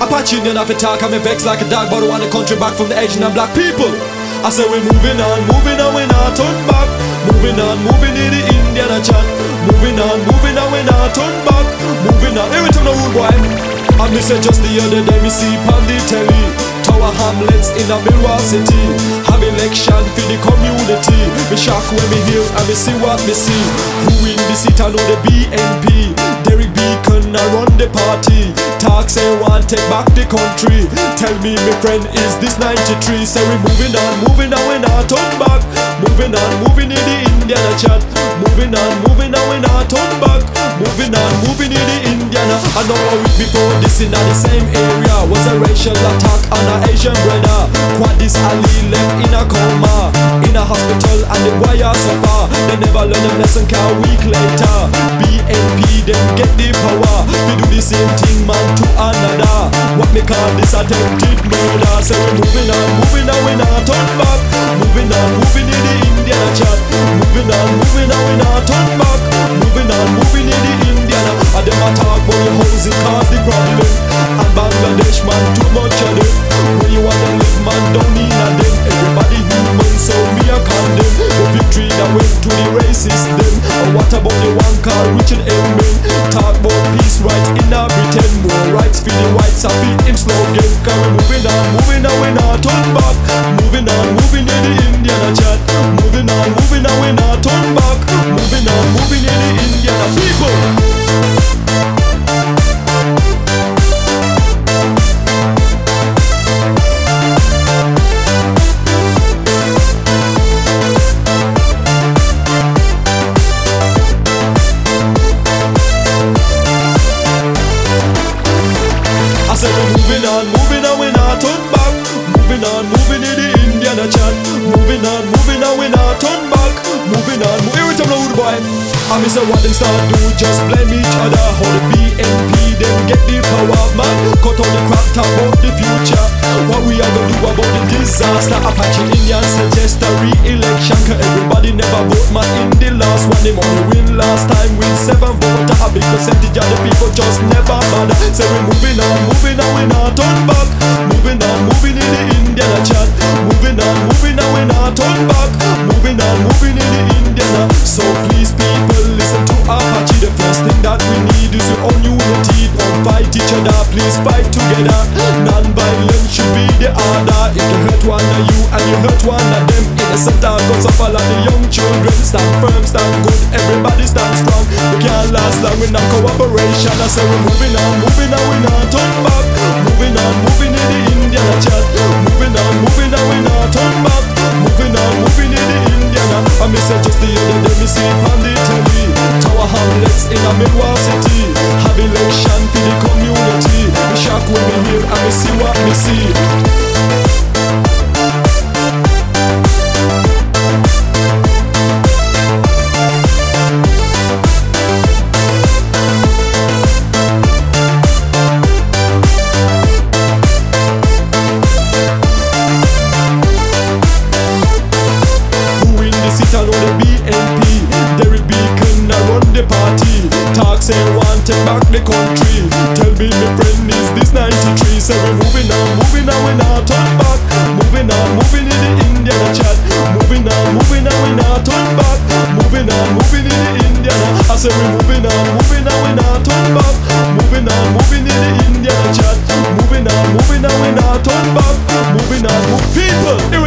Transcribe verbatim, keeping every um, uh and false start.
Apache Indian have to talk, I'm vex like a dog, but I want the country back from the Asian and black people. I say we're moving on, moving on, we're not turn back. Moving on, moving in the Indian and chat. Moving on, moving on, we're not turn back. Moving on, every time the rude boy. I me say just the other day, me see on the telly Tower Hamlets in a Milwaukee City have election for the community. Me shock when me hear and me see what me see. Who in the seat? I know the B N P. Derek Beacon I run the party. Talk say want take back the country. Tell me my friend is this ninety-three. Say we moving on, moving on, we not turn back. Moving on, moving in the Indian chat. Moving on, moving on, we not turn back. Moving on, moving in the Indian. I know a week before this in the same area was a racial attack on an Asian brother. Quadis Ali left in a coma, in a hospital and the wire so far. They never learn a lesson, car a week later B N P them get the power. We do the same thing man to another. What me call this attempted murder. So we moving on, moving on, we not turn back. Moving on, moving in the Indian chat. Moving on, moving on, we not turn back. Moving on, moving in the Indian. And them a talk about the housing cause the problem. And Bangladesh man too much of them. When you want them live man don't need a them. Everybody human so me a condemn. The victory that went to the racist them. And what about the one car Richard Elman? Talk about peace right in a Britain. More rights for the whites and beat him slogan. Cause we moving on, moving on, we not turn back. Moving on, moving in the Indian chat. Moving on, moving on, we not turn back. Moving on, moving in the Indian people. I said we're moving on, moving on, we not turn back. Moving on, moving in the Indian chat. Moving on, moving on, we not turn back. Moving on, move every time the rude boy. I miss what them start do, just blame each other. How the B N P them get the power, man. Cut out the crap, talk about the future. What we are gonna do about the disaster? Apache Indian suggest a re-election. Cause everybody never vote, man. In the last one, they only win last time with seven votes. A big percentage of the people just never bother. Say we moving on, moving on, we not turn back. Moving on, moving in the Indian chat. Moving on, moving on, we not turn back. Moving on, moving in the Indian. So please people listen to Apache. The first thing that we need is your own unity. Don't fight each other, please fight together. Non-violence should be the order. If you hurt one of you and you hurt one of them, innocent dog goes up all of the young children. Stand firm, stand good, everybody stand strong. We can't last long without cooperation. I say we're moving on, moving on, we not turn back. Moving on, moving in the Indian chat. Moving on, moving on, we not turn back. Moving on, moving in the Indian. I miss it just the other day, me see it on the telly. Tower Hamlets in a Milwaukee City have election for the community. Me shock when me hear and me see what me see. I know the B N P, Derek Beacon I run the party. Talk say want take back the country. Tell me my friend is this ninety-three. Say we moving on, moving on, we not turn back. Moving on, moving in the Indian chat. Moving on, moving on, we not turn back. Moving on, moving in the Indian. I say we moving on, moving on, we not turn back. Moving on, moving in the Indian chat. Moving on, moving on, we not turn back. Moving on, move people.